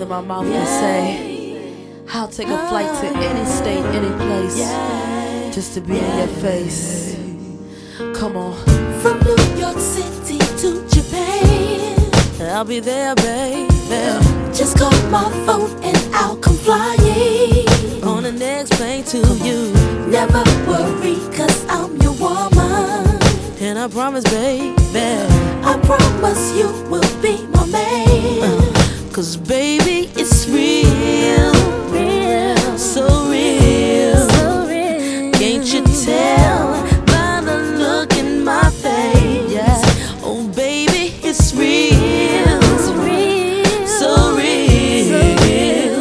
of my mouth and say, I'll take a flight to any state, any place, just to be in your face. Come on. From New York City to Japan, I'll be there, baby. just call my phone and I'll come flying On the next plane to you. Never worry, cause I'm your woman. And I promise, baby, I promise you will be my man. cause baby, it's real, so real. Can't you tell by the look in my face? Oh baby, it's real, so real.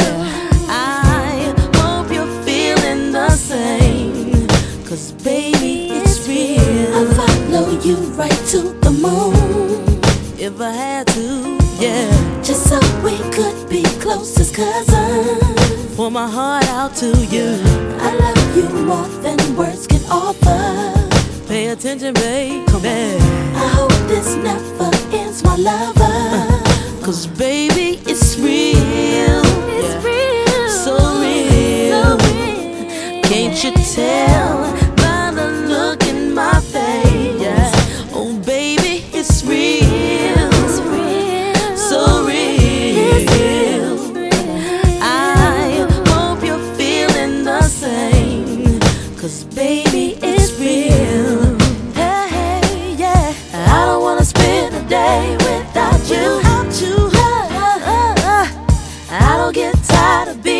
I hope you're feeling the same, cause baby, it's real. I'll follow you right to the moon, If I had to, yeah, just so we could be close as cousins. pour my heart out to you. I love you more than words can offer. Pay attention, baby. I hope this never ends, my lover. Cause baby, it's real, so real. Can't you tell by the look in my face? Oh baby, it's real, so real. I hope you're feeling the same, cause baby, it's real. Hey, yeah. I don't wanna spend a day without you. I don't get tired of being